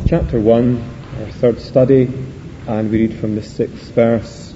chapter 1, our third study, and we read from the 6th verse.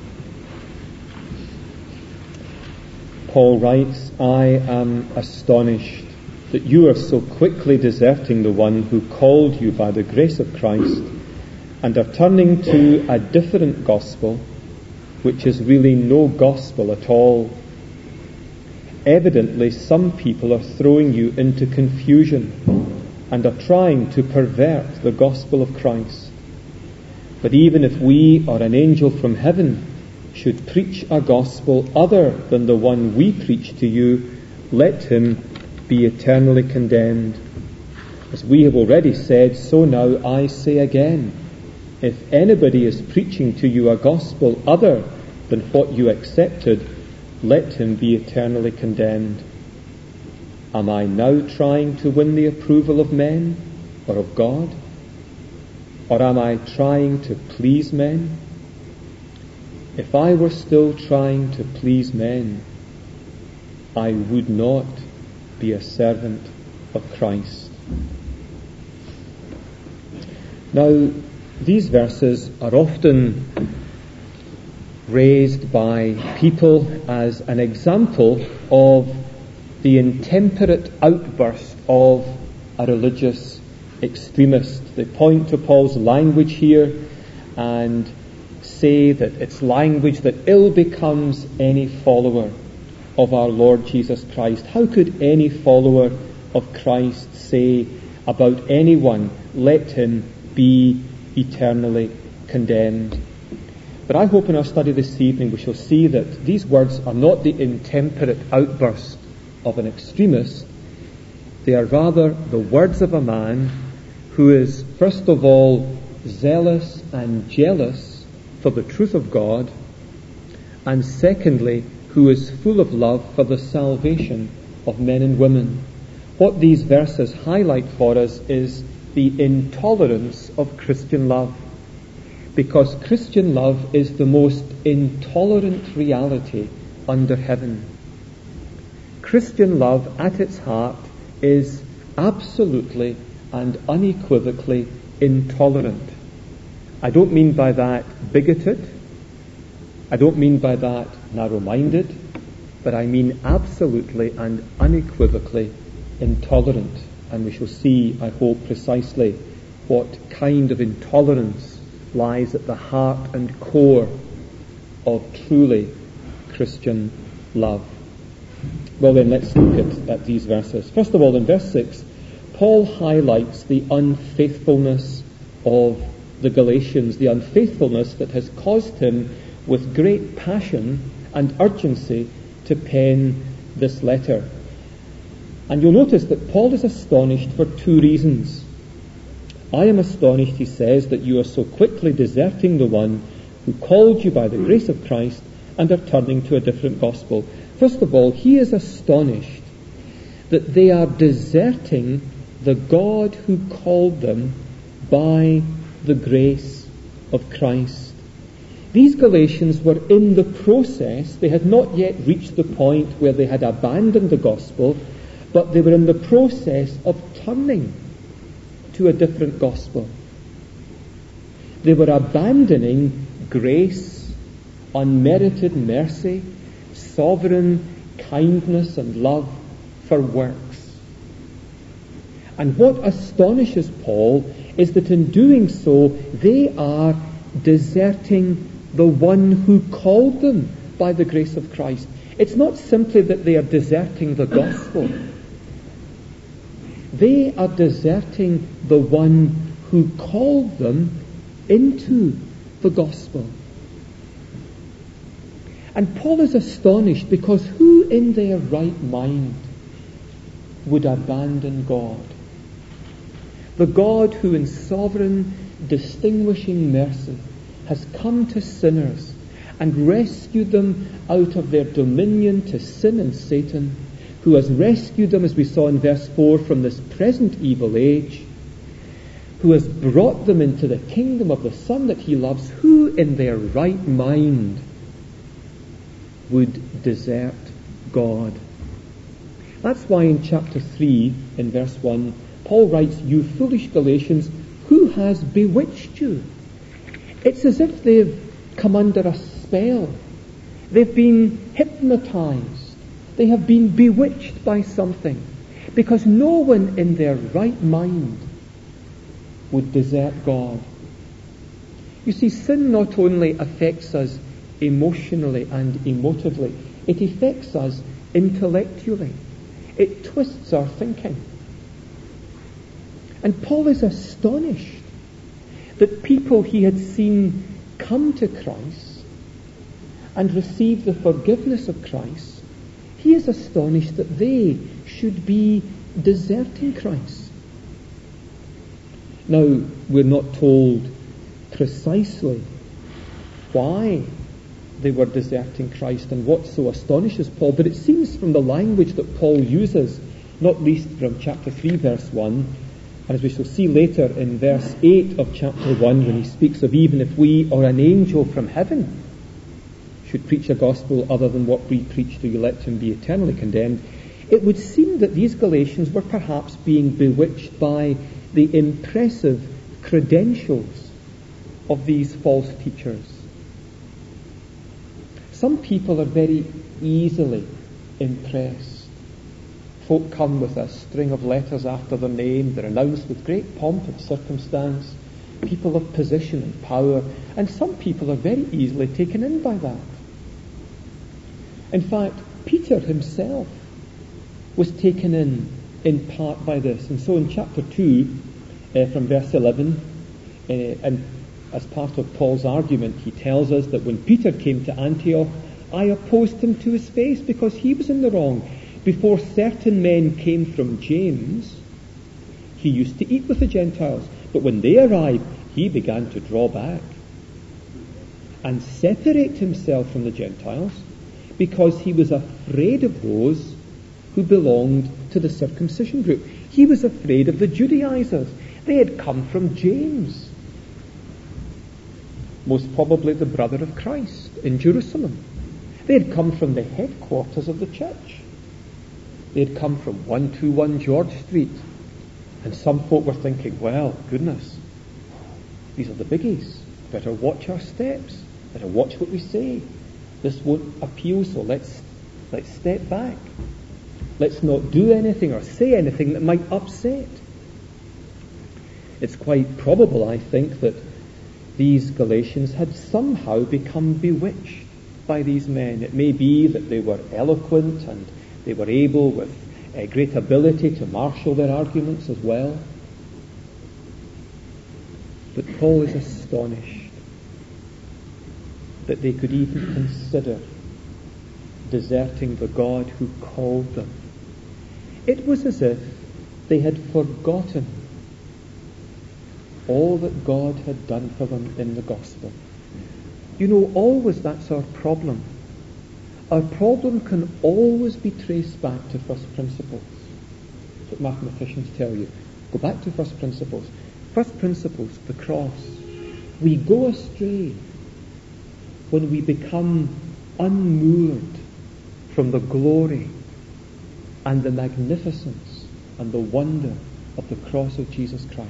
Paul writes, "I am astonished that you are so quickly deserting the one who called you by the grace of Christ and are turning to a different gospel, which is really no gospel at all. Evidently, some people are throwing you into confusion and are trying to pervert the gospel of Christ. But even if we or an angel from heaven should preach a gospel other than the one we preach to you, let him be eternally condemned. As we have already said, so now I say again, if anybody is preaching to you a gospel other than what you accepted, let him be eternally condemned. Am I now trying to win the approval of men or of God? Or am I trying to please men? If I were still trying to please men, I would not be a servant of Christ." Now, these verses are often raised by people as an example of the intemperate outburst of a religious extremist. They point to Paul's language here and say that it's language that ill becomes any follower of our Lord Jesus Christ. How could any follower of Christ say about anyone, let him be eternally condemned? But I hope in our study this evening we shall see that these words are not the intemperate outburst of an extremist. They are rather the words of a man who is, first of all, zealous and jealous for the truth of God, and secondly, who is full of love for the salvation of men and women. What these verses highlight for us is the intolerance of Christian love, because Christian love is the most intolerant reality under heaven. Christian love at its heart is absolutely and unequivocally intolerant. I don't mean by that bigoted. I don't mean by that narrow-minded, but I mean absolutely and unequivocally intolerant. And we shall see, I hope, precisely what kind of intolerance lies at the heart and core of truly Christian love. Well then, let's look at these verses. First of all, in verse 6, Paul highlights the unfaithfulness of the Galatians, the unfaithfulness that has caused him with great passion and urgency to pen this letter. And you'll notice that Paul is astonished for two reasons. I am astonished, he says, that you are so quickly deserting the one who called you by the grace of Christ and are turning to a different gospel. First of all, he is astonished that they are deserting the God who called them by the grace of Christ. These Galatians were in the process. They had not yet reached the point where they had abandoned the gospel, but they were in the process of turning to a different gospel. They were abandoning grace, unmerited mercy, sovereign kindness and love for works. And what astonishes Paul is that in doing so, they are deserting the one who called them by the grace of Christ. It's not simply that they are deserting the gospel. They are deserting the one who called them into the gospel. And Paul is astonished because who in their right mind would abandon God? The God who in sovereign, distinguishing mercy has come to sinners and rescued them out of their dominion to sin and Satan, who has rescued them, as we saw in verse 4, from this present evil age, who has brought them into the kingdom of the Son that he loves. Who in their right mind would desert God? That's why in chapter 3, in verse 1, Paul writes, "You foolish Galatians, Who has bewitched you? It's as if they've come under a spell. They've been hypnotized. They have been bewitched by something. Because no one in their right mind would desert God. You see, sin not only affects us emotionally and emotively, it affects us intellectually. It twists our thinking. And Paul is astonished that people he had seen come to Christ and receive the forgiveness of Christ, he is astonished that they should be deserting Christ. Now, we're not told precisely why they were deserting Christ and what so astonishes Paul, but it seems from the language that Paul uses, not least from chapter 3, verse 1, and as we shall see later in verse 8 of chapter 1, when he speaks of even if we or an angel from heaven should preach a gospel other than what we preach, do you let him be eternally condemned? It would seem that these Galatians were perhaps being bewitched by the impressive credentials of these false teachers. Some people are very easily impressed. Folk come with a string of letters after their name. They're announced with great pomp and circumstance. People of position and power. And some people are very easily taken in by that. In fact, Peter himself was taken in part by this. And so in chapter 2, from verse 11, and as part of Paul's argument, he tells us that when Peter came to Antioch, I opposed him to his face because he was in the wrong. Before certain men came from James, he used to eat with the Gentiles. But when they arrived, he began to draw back and separate himself from the Gentiles because he was afraid of those who belonged to the circumcision group. He was afraid of the Judaizers. They had come from James, most probably the brother of Christ in Jerusalem. They had come from the headquarters of the church. They had come from 121 George Street. And some folk were thinking, well, goodness, these are the biggies. Better watch our steps. Better watch what we say. This won't appeal, so let's step back. Let's not do anything or say anything that might upset. It's quite probable, I think, that these Galatians had somehow become bewitched by these men. It may be that they were eloquent and they were able with great ability to marshal their arguments as well. But Paul is astonished that they could even consider deserting the God who called them. It was as if they had forgotten all that God had done for them in the gospel. You know, always that's our problem. Our problem can always be traced back to first principles. That's what mathematicians tell you. Go back to first principles. First principles, the cross. We go astray when we become unmoored from the glory and the magnificence and the wonder of the cross of Jesus Christ.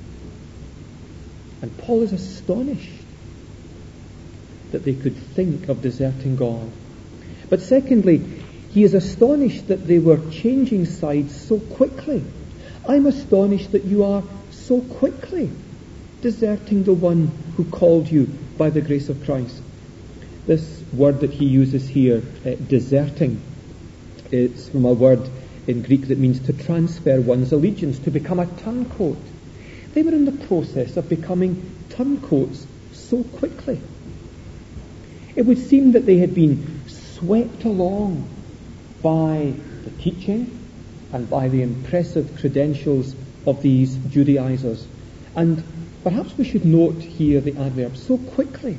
And Paul is astonished that they could think of deserting God. But secondly, he is astonished that they were changing sides so quickly. I'm astonished that you are so quickly deserting the one who called you by the grace of Christ. This word that he uses here, deserting, it's from a word in Greek that means to transfer one's allegiance, to become a turncoat. They were in the process of becoming turncoats so quickly. It would seem that they had been swept along by the teaching and by the impressive credentials of these Judaizers. And perhaps we should note here the adverb, so quickly.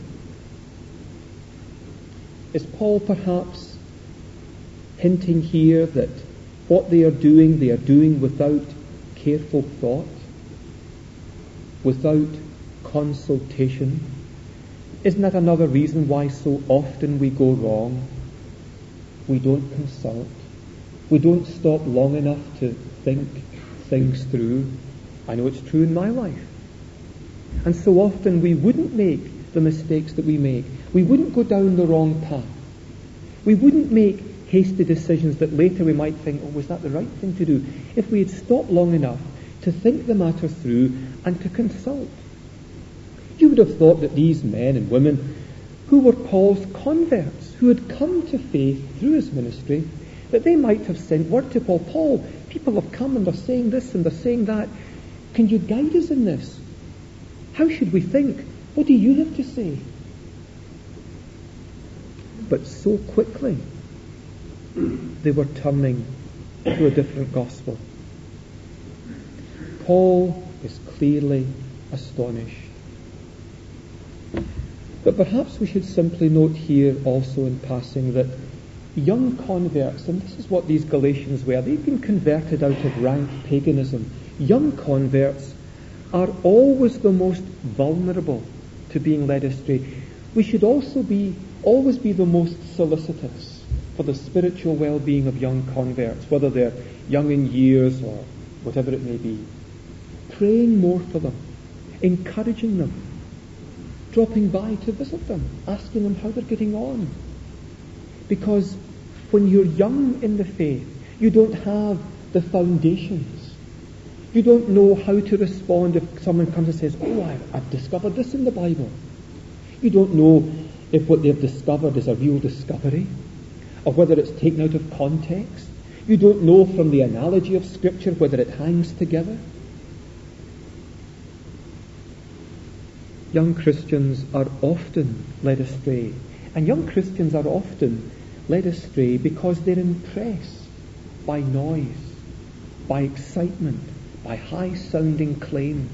Is Paul perhaps hinting here that what they are doing without careful thought, without consultation? Isn't that another reason why so often we go wrong? We don't consult. We don't stop long enough to think things through. I know it's true in my life. And so often we wouldn't make the mistakes that we make. We wouldn't go down the wrong path. We wouldn't make hasty decisions that later we might think, oh, was that the right thing to do? If we had stopped long enough to think the matter through and to consult. You would have thought that these men and women who were Paul's converts, who had come to faith through his ministry, that they might have sent word to Paul, Paul, people have come and they're saying this and they're saying that. Can you guide us in this? How should we think? What do you have to say? But so quickly, they were turning to a different gospel. Paul is clearly astonished. But perhaps we should simply note here also in passing that young converts, and this is what these Galatians were, they've been converted out of rank paganism. Young converts are always the most vulnerable to being led astray. We should also always be the most solicitous for the spiritual well-being of young converts, whether they're young in years or whatever it may be. Praying more for them, encouraging them, dropping by to visit them, asking them how they're getting on. Because when you're young in the faith, you don't have the foundations. You don't know how to respond if someone comes and says, oh, I've discovered this in the Bible. You don't know if what they've discovered is a real discovery, or whether it's taken out of context. You don't know from the analogy of Scripture whether it hangs together. Young Christians are often led astray. And young Christians are often led astray because they're impressed by noise, by excitement, by high-sounding claims.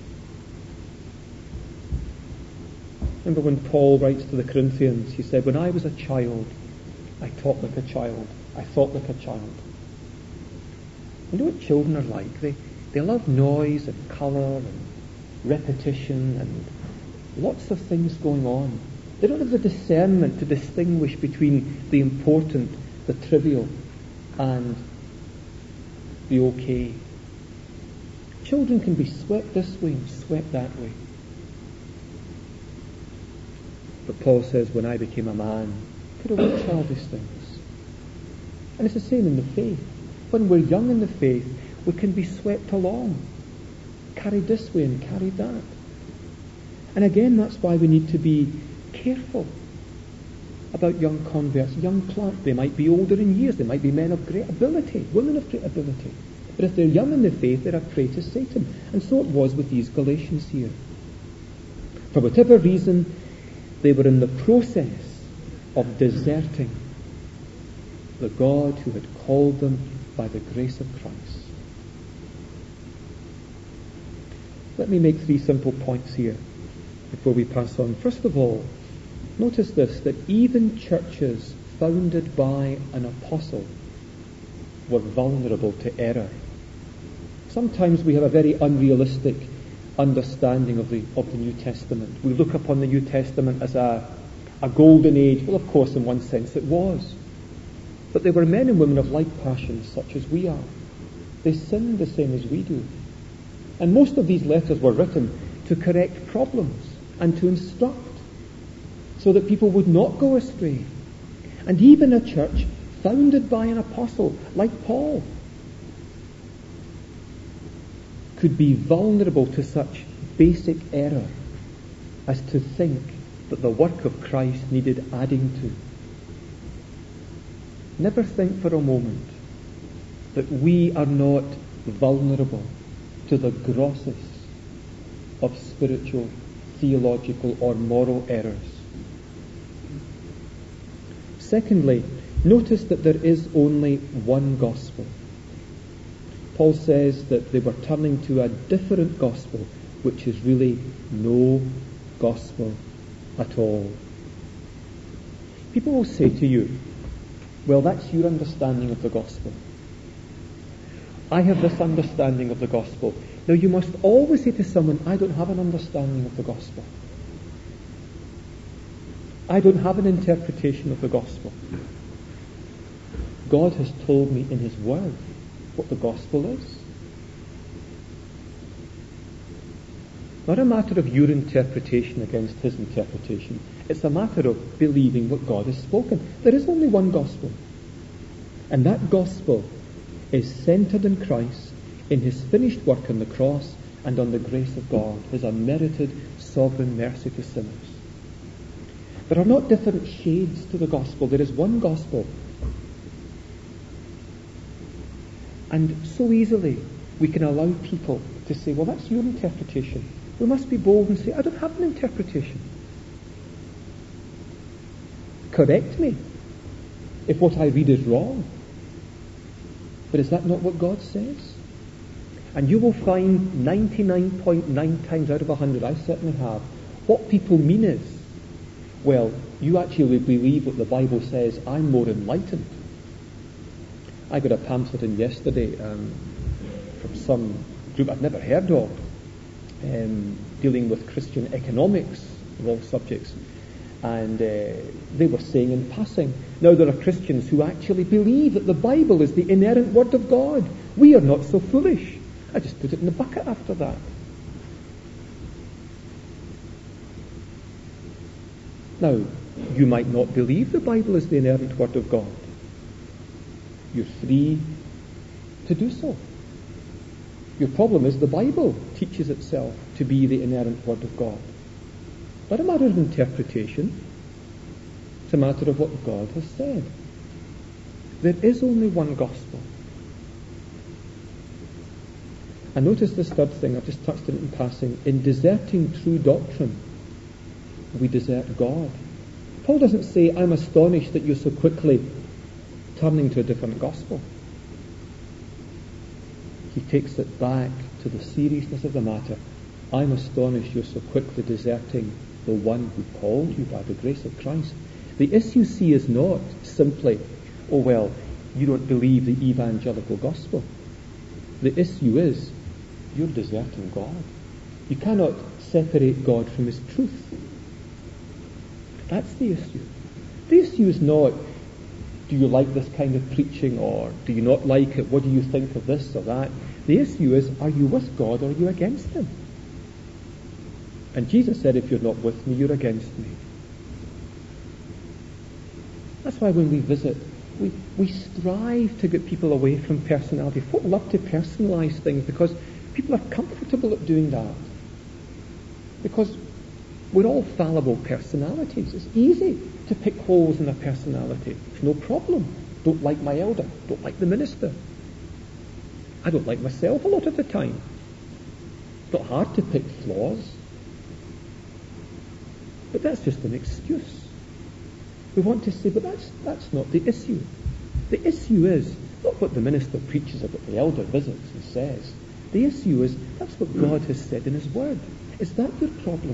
Remember when Paul writes to the Corinthians, he said, when I was a child, I talked like a child. I thought like a child. You know what children are like? They love noise and colour and repetition and lots of things going on. They don't have the discernment to distinguish between the important, the trivial, and the okay. Children can be swept this way and swept that way. But Paul says, when I became a man, put away childish things. And it's the same in the faith. When we're young in the faith, we can be swept along, carried this way and carried that. And again, that's why we need to be careful about young converts, young plants. They might be older in years, they might be men of great ability, women of great ability. But if they're young in the faith, they're a prey to Satan. And so it was with these Galatians here. For whatever reason, they were in the process of deserting the God who had called them by the grace of Christ. Let me make 3 simple points here before we pass on. First of all, notice this, that even churches founded by an apostle were vulnerable to error. Sometimes we have a very unrealistic understanding of the New Testament. We look upon the New Testament as a golden age. Well, of course, in one sense it was. But they were men and women of like passions, such as we are. They sinned the same as we do. And most of these letters were written to correct problems and to instruct, so that people would not go astray. And even a church founded by an apostle like Paul could be vulnerable to such basic error as to think that the work of Christ needed adding to. Never think for a moment that we are not vulnerable to the grossest of spiritual, theological or moral errors. Secondly, notice that there is only one gospel. Paul says that they were turning to a different gospel, which is really no gospel at all. People will say to you, well, that's your understanding of the gospel. I have this understanding of the gospel. Now, you must always say to someone, I don't have an understanding of the gospel. I don't have an interpretation of the gospel. God has told me in His Word what the gospel is. not a matter of your interpretation against his interpretation. It's a matter of believing what God has spoken. There is only one gospel. And that gospel is centered in Christ, in his finished work on the cross, and on the grace of God, his unmerited sovereign mercy to sinners. There are not different shades to the gospel. There is one gospel. And so easily we can allow people to say, well, that's your interpretation. We must be bold and say, I don't have an interpretation. Correct me if what I read is wrong. But is that not what God says? And you will find 99.9 times out of 100, I certainly have, what people mean is, well, you actually believe what the Bible says, I'm more enlightened. I got a pamphlet in yesterday from some group I've never heard of, dealing with Christian economics of all subjects. And they were saying in passing, now there are Christians who actually believe that the Bible is the inerrant word of God. We are not so foolish. I just put it in the bucket after that. Now, you might not believe the Bible is the inerrant word of God. You're free to do so. Your problem is the Bible teaches itself to be the inerrant word of God. Not a matter of interpretation. It's a matter of what God has said. There is only one gospel. And notice this third thing, I've just touched on it in passing. In deserting true doctrine, we desert God. Paul doesn't say, I'm astonished that you're so quickly turning to a different gospel. He takes it back to the seriousness of the matter. I'm astonished you're so quickly deserting the one who called you by the grace of Christ. The issue, see, is not simply, oh well, you don't believe the evangelical gospel. The issue is, you're deserting God. You cannot separate God from his truth. That's the issue. The issue is not, do you like this kind of preaching, or do you not like it? What do you think of this or that? The issue is, are you with God or are you against him? And Jesus said, if you're not with me, you're against me. That's why when we visit, we strive to get people away from personality. Folk love to personalize things because people are comfortable at doing that. Because we're all fallible personalities. It's easy to pick holes in a personality. It's no problem. Don't like my elder. Don't like the minister. I don't like myself a lot of the time. It's not hard to pick flaws. But that's just an excuse. We want to say, but that's not the issue. The issue is not what the minister preaches or what the elder visits and says. The issue is that's what God has said in his word. Is that your problem?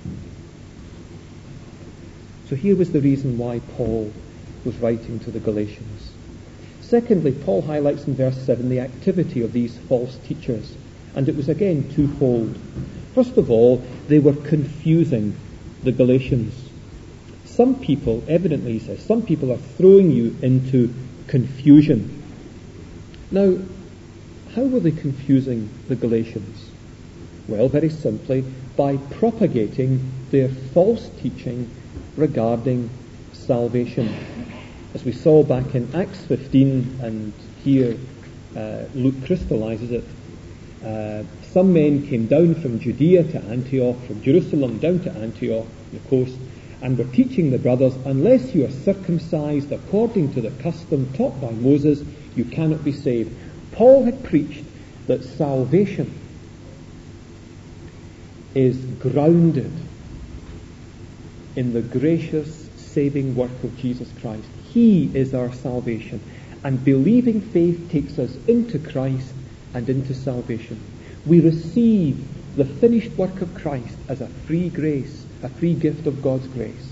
So here was the reason why Paul was writing to the Galatians. Secondly, Paul highlights in verse 7 the activity of these false teachers. And it was again twofold. First of all, they were confusing the Galatians. Some people, evidently he says, some people are throwing you into confusion. Now, how were they confusing the Galatians? Well, very simply, by propagating their false teaching regarding salvation. As we saw back in Acts 15, and here Luke crystallizes it, some men came down from Judea to Antioch, from Jerusalem down to Antioch, the coast, and were teaching the brothers, unless you are circumcised according to the custom taught by Moses, you cannot be saved. Paul had preached that salvation is grounded in the gracious saving work of Jesus Christ. He is our salvation. And believing faith takes us into Christ and into salvation. We receive the finished work of Christ as a free grace, a free gift of God's grace.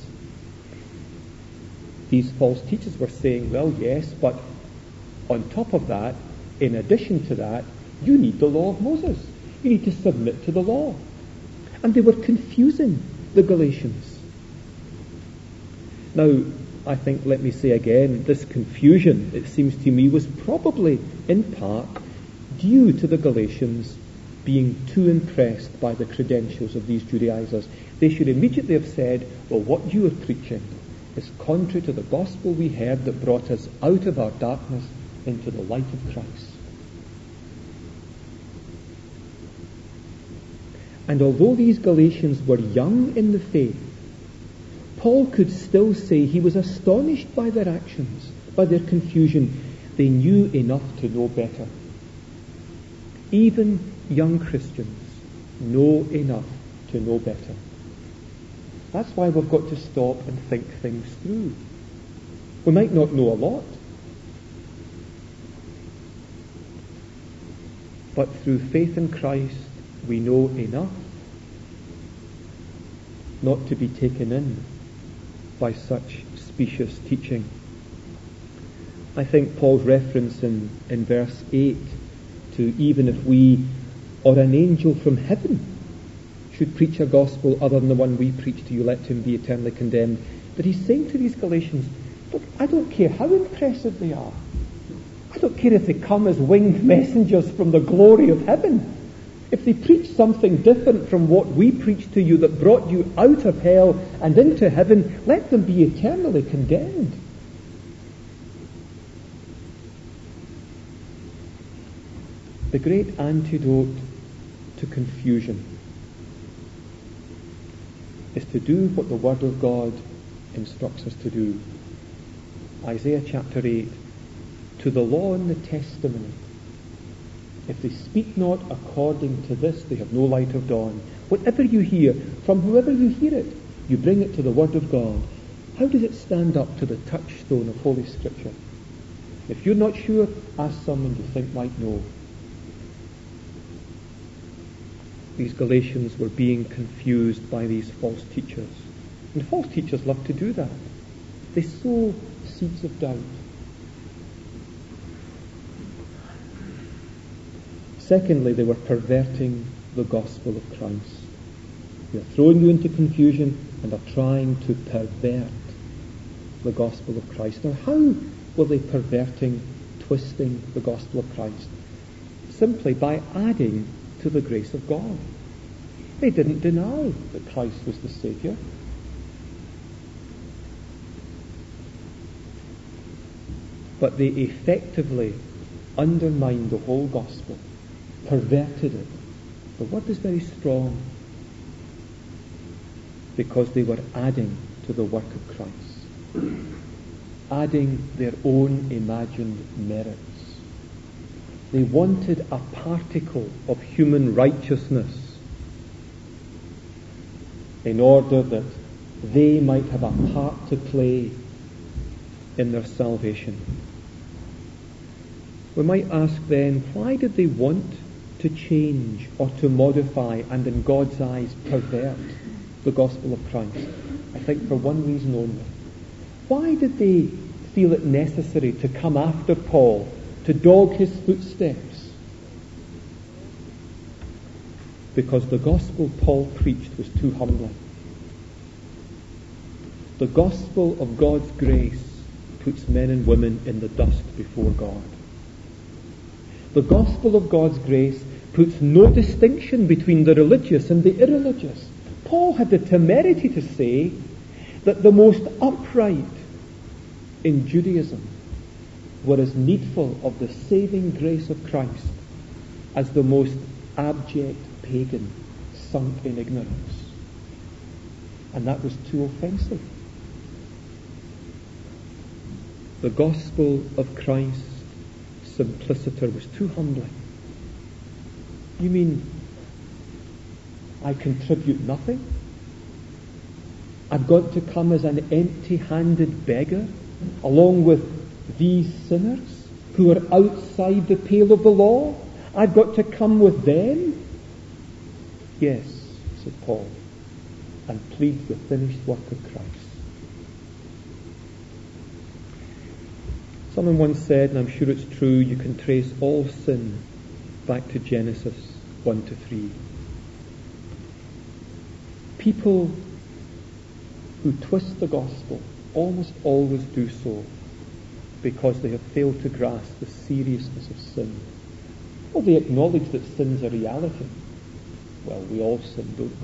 These false teachers were saying, well, yes, but on top of that, in addition to that, you need the law of Moses. You need to submit to the law. And they were confusing the Galatians. Now, I think, let me say again, this confusion, it seems to me, was probably in part due to the Galatians being too impressed by the credentials of these Judaizers. They should immediately have said, well, what you are preaching is contrary to the gospel we heard that brought us out of our darkness into the light of Christ. And although these Galatians were young in the faith, Paul could still say he was astonished by their actions, by their confusion. They knew enough to know better. Even young Christians know enough to know better. That's why we've got to stop and think things through. We might not know a lot, but through faith in Christ, we know enough not to be taken in by such specious teaching. I think Paul's reference in verse 8 to even if we or an angel from heaven should preach a gospel other than the one we preach to you, let him be eternally condemned. But he's saying to these Galatians, look, I don't care how impressive they are. I don't care if they come as winged messengers from the glory of heaven. If they preach something different from what we preach to you that brought you out of hell and into heaven, let them be eternally condemned. The great antidote to confusion is to do what the Word of God instructs us to do. Isaiah chapter 8, to the law and the testimony. If they speak not according to this, they have no light of dawn. Whatever you hear, from whoever you hear it, you bring it to the Word of God. How does it stand up to the touchstone of Holy Scripture? If you're not sure, ask someone you think might know. These Galatians were being confused by these false teachers. And false teachers love to do that. They sow seeds of doubt. Secondly, they were perverting the gospel of Christ. They are throwing you into confusion and are trying to pervert the gospel of Christ. Now, how were they perverting, twisting the gospel of Christ? Simply by adding to the grace of God. They didn't deny that Christ was the Saviour. But they effectively undermined the whole gospel, perverted it. The word is very strong because they were adding to the work of Christ, adding their own imagined merits. They wanted a particle of human righteousness in order that they might have a part to play in their salvation. We might ask then, why did they want to change or to modify and in God's eyes pervert the gospel of Christ? I think for one reason only. Why did they feel it necessary to come after Paul, to dog his footsteps? Because the gospel Paul preached was too humbling. The gospel of God's grace puts men and women in the dust before God. The gospel of God's grace puts no distinction between the religious and the irreligious. Paul had the temerity to say that the most upright in Judaism were as needful of the saving grace of Christ as the most abject pagan sunk in ignorance. And that was too offensive. The gospel of Christ simpliciter was too humbling. You mean I contribute nothing? I've got to come as an empty-handed beggar along with these sinners who are outside the pale of the law? I've got to come with them? Yes, said Paul, and plead the finished work of Christ. Someone once said, and I'm sure it's true, you can trace all sin back to Genesis 1 to 3. People who twist the gospel almost always do so because they have failed to grasp the seriousness of sin. Well, they acknowledge that sin's a reality. Well, we all sin, don't we?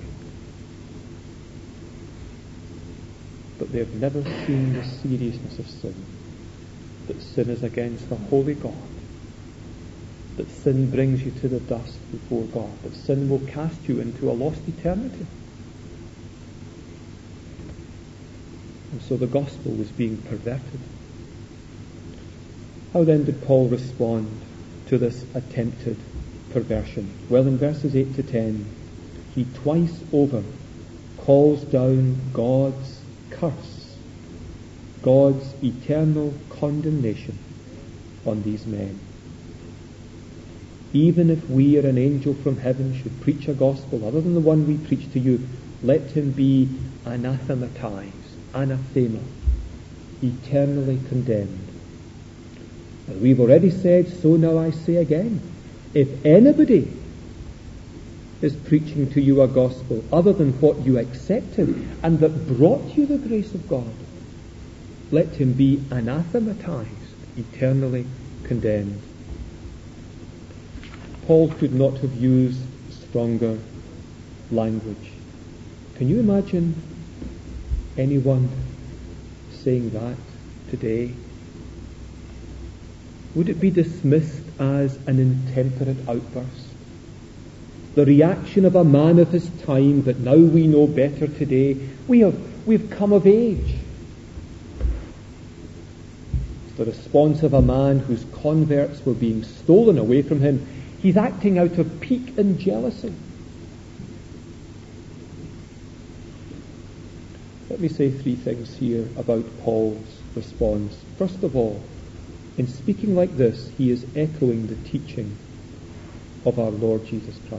But they have never seen the seriousness of sin. That sin is against the holy God. That sin brings you to the dust before God. That sin will cast you into a lost eternity. And so the gospel was being perverted. How then did Paul respond to this attempted perversion? Well, in verses 8 to 10, he twice over calls down God's curse, God's eternal condemnation on these men. Even if we or an angel from heaven should preach a gospel other than the one we preach to you, let him be anathematized, anathema, eternally condemned. And we've already said, so now I say again, if anybody is preaching to you a gospel other than what you accepted and that brought you the grace of God, let him be anathematized, eternally condemned. Paul could not have used stronger language. Can you imagine anyone saying that today? Would it be dismissed as an intemperate outburst? The reaction of a man of his time that now we know better today, we've come of age. It's the response of a man whose converts were being stolen away from him. He's acting out of pique and jealousy. Let me say three things here about Paul's response. First of all, in speaking like this, he is echoing the teaching of our Lord Jesus Christ.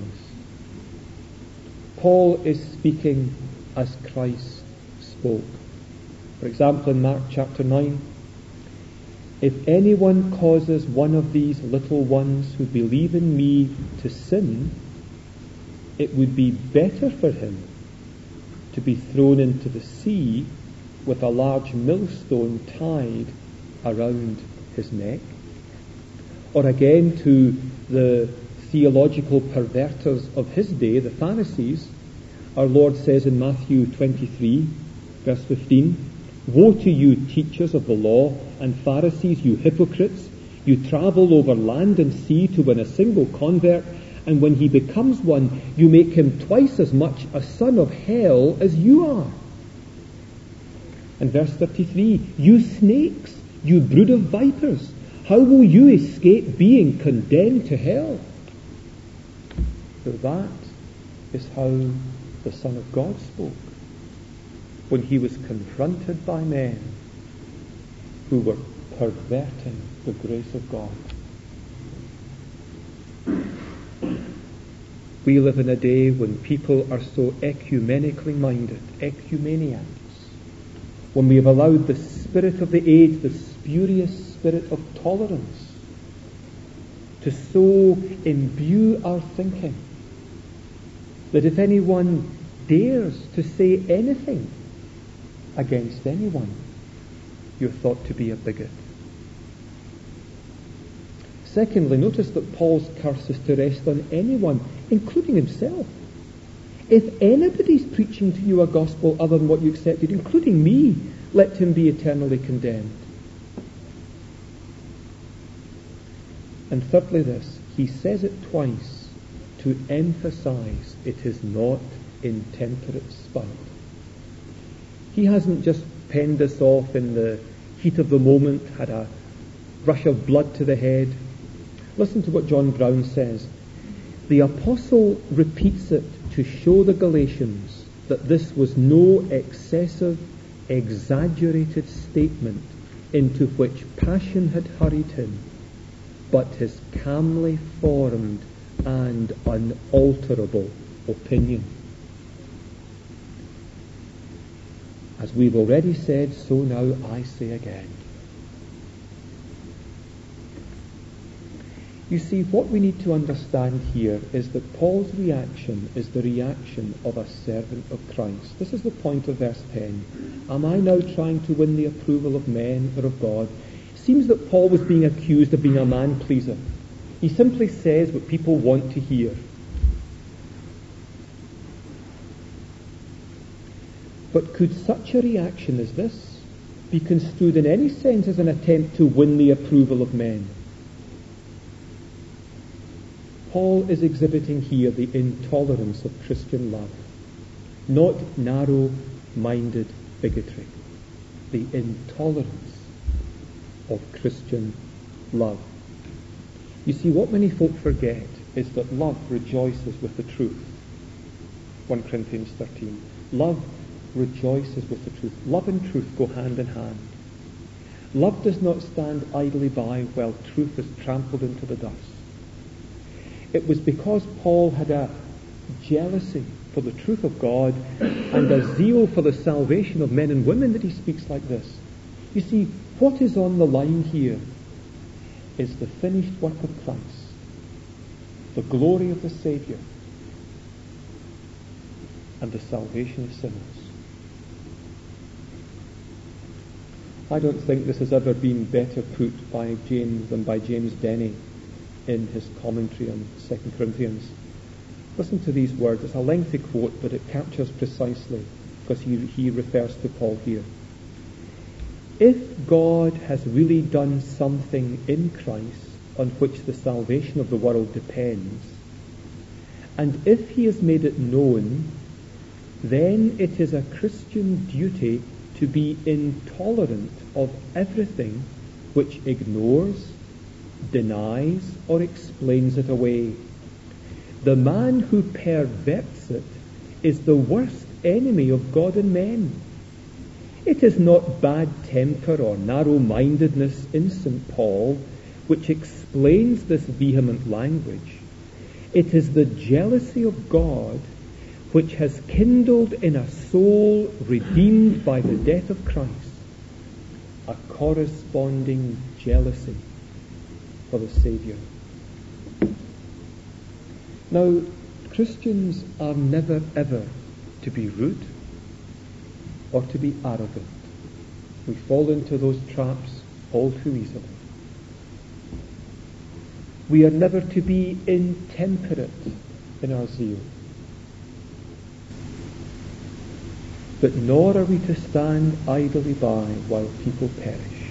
Paul is speaking as Christ spoke. For example, in Mark chapter 9, if anyone causes one of these little ones who believe in me to sin, it would be better for him to be thrown into the sea with a large millstone tied around his neck. Or again, to the theological perverters of his day, the Pharisees, our Lord says in Matthew 23, verse 15, "Woe to you, teachers of the law, and Pharisees, you hypocrites! You travel over land and sea to win a single convert, and when he becomes one, you make him twice as much a son of hell as you are." And verse 33, "You snakes, you brood of vipers, how will you escape being condemned to hell?" So that is how the Son of God spoke when he was confronted by men who were perverting the grace of God. We live in a day when people are so ecumenically minded, ecumenians, when we have allowed the spirit of the age, the spurious spirit of tolerance, to so imbue our thinking that if anyone dares to say anything against anyone, you're thought to be a bigot. Secondly, notice that Paul's curse is to rest on anyone, including himself. If anybody's preaching to you a gospel other than what you accepted, including me, let him be eternally condemned. And thirdly this, he says it twice to emphasize it is not intemperate spite. He hasn't just penned this off in the heat of the moment, had a rush of blood to the head. Listen to what John Brown says. The apostle repeats it to show the Galatians that this was no excessive, exaggerated statement into which passion had hurried him, but his calmly formed and unalterable opinion. As we've already said, so now I say again. You see, what we need to understand here is that Paul's reaction is the reaction of a servant of Christ. This is the point of verse 10. Am I now trying to win the approval of men or of God? It seems that Paul was being accused of being a man-pleaser. He simply says what people want to hear. But could such a reaction as this be construed in any sense as an attempt to win the approval of men? Paul is exhibiting here the intolerance of Christian love, not narrow-minded bigotry. The intolerance of Christian love. You see, what many folk forget is that love rejoices with the truth. 1 Corinthians 13. Love rejoices with the truth. Love and truth go hand in hand. Love does not stand idly by while truth is trampled into the dust. It was because Paul had a jealousy for the truth of God and a zeal for the salvation of men and women that he speaks like this. You see, what is on the line here is the finished work of Christ, the glory of the Saviour, and the salvation of sinners. I don't think this has ever been better put by James than by James Denny in his commentary on 2 Corinthians. Listen to these words. It's a lengthy quote, but it captures precisely, because he refers to Paul here. If God has really done something in Christ on which the salvation of the world depends, and if he has made it known, then it is a Christian duty to be intolerant of everything which ignores, denies, or explains it away. The man who perverts it is the worst enemy of God and men. It is not bad temper or narrow-mindedness in St. Paul which explains this vehement language. It is the jealousy of God which has kindled in a soul redeemed by the death of Christ a corresponding jealousy for the Saviour. Now, Christians are never ever to be rude or to be arrogant. We fall into those traps all too easily. We are never to be intemperate in our zeal. But nor are we to stand idly by while people perish.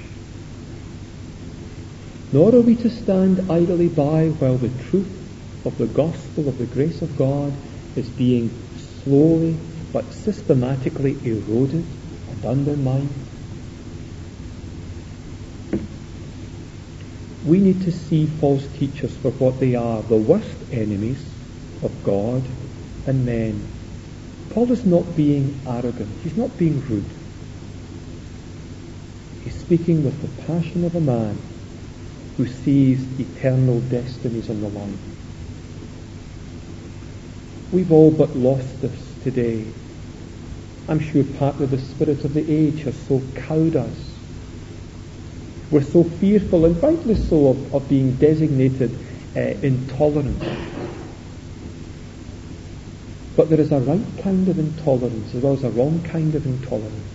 Nor are we to stand idly by while the truth of the gospel of the grace of God is being slowly but systematically eroded and undermined. We need to see false teachers for what they are, the worst enemies of God and men. Paul is not being arrogant. He's not being rude. He's speaking with the passion of a man who sees eternal destinies on the line. We've all but lost this today. I'm sure partly the spirit of the age has so cowed us. We're so fearful, and rightly so, of being designated intolerant. But there is a right kind of intolerance as well as a wrong kind of intolerance.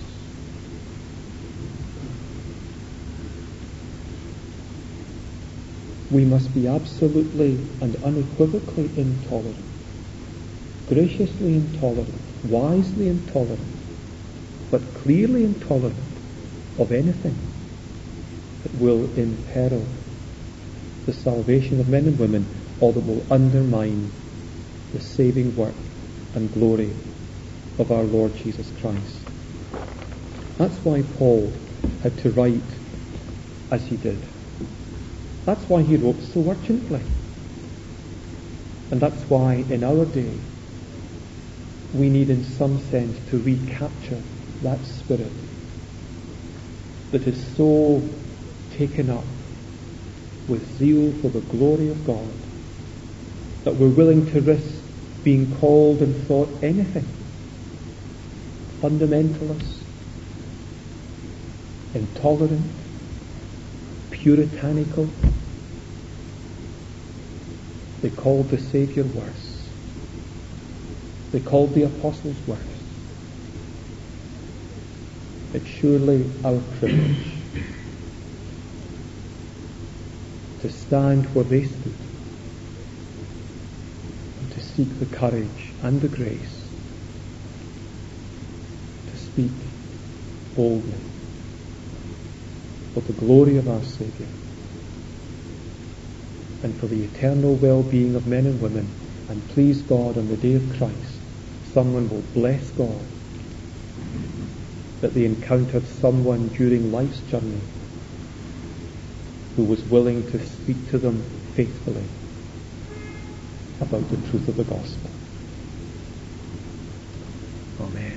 We must be absolutely and unequivocally intolerant, graciously intolerant, wisely intolerant, but clearly intolerant of anything that will imperil the salvation of men and women, or that will undermine the saving work and glory of our Lord Jesus Christ. That's why Paul had to write as he did. That's why he wrote so urgently. And that's why in our day we need in some sense to recapture that spirit that is so taken up with zeal for the glory of God that we're willing to risk being called and thought anything. Fundamentalists, intolerant, puritanical. They called the Saviour worse. They called the apostles worse. It's surely our privilege to stand where they stood and to seek the courage and the grace to speak boldly for the glory of our Saviour and for the eternal well-being of men and women. And please God, on the day of Christ, someone will bless God that they encountered someone during life's journey who was willing to speak to them faithfully about the truth of the gospel. Amen.